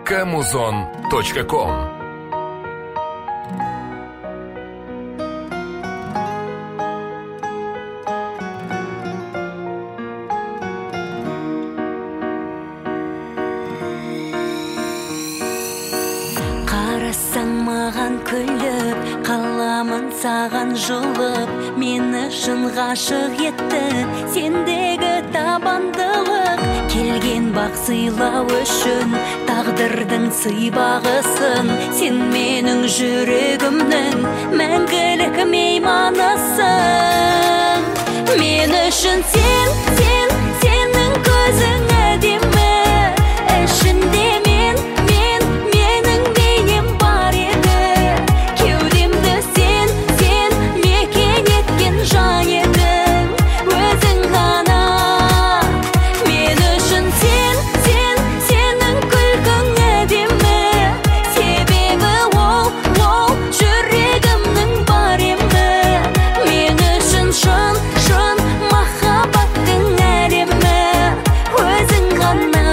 kamuzon.com. Қарасаң маған күліп, қаламын саған жылып, мені шын ғашық етті сендегі табандылық. Келген бақ сыйлау үшін тағдырдың сыйбағысын, сен менің жүрегімнің мәңгілік мейманысың. Мен үшін сенің көзің әдемі, ішінде менің бейнем бар еді. Кеудемді сен мекен еткен жан едің, өзің ғана. Мен үшін сенің күлкің әдемі, себебі ол жүрегімнің бар емі. Мен үшін шын махаббаттың әлемі, өзің ғана.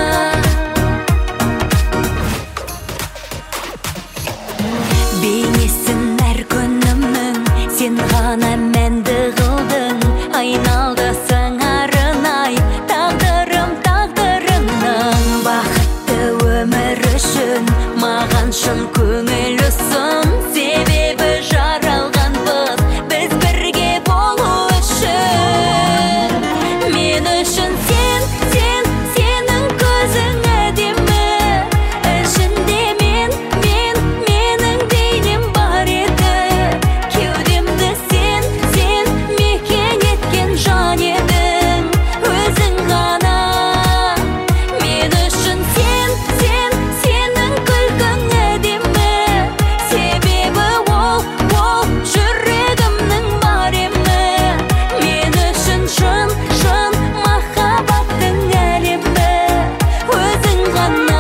Бейнесін әр күнімнің сен ғана мәнді қылдың, айналдысың арынай тағдырыңның. Бақытты өмір үшін маған шын көңіл ұсын, себебі жаралғанбыз біз бірге болу үшін. Мен үшін сенің көзің әдемі, ішінде менің бейнем бар еді. Кеудемді сен мекен еткен жан едің, өзің ғана. Мен үшін сенің күлкің әдемі, себебі ол жүрегімнің бар емі. Мен үшін шын махаббаттың әлемі, өзің ғана.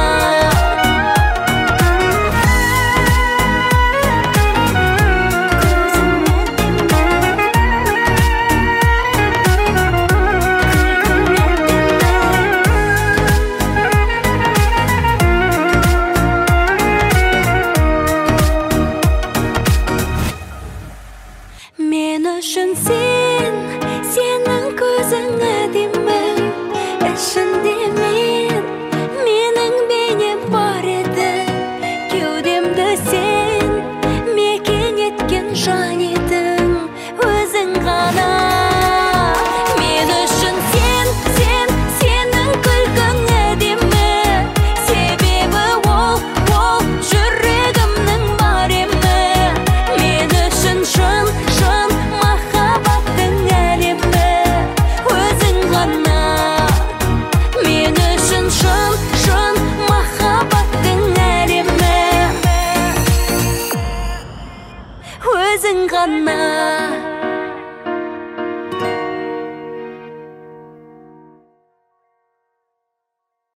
Мен үшін сенің көзің әдемі, ішінде менің бейнем бар еді. Кеудемді сен мекен еткен жан едің, өзің ғана. Мен үшін сенің күлкің әдемі, себебі ол жүрегімнің бар емі. Мен үшін шын махаббаттың әлемі, өзің ғана. Мен үшін шын махаббаттың әлемі, өзің ғана.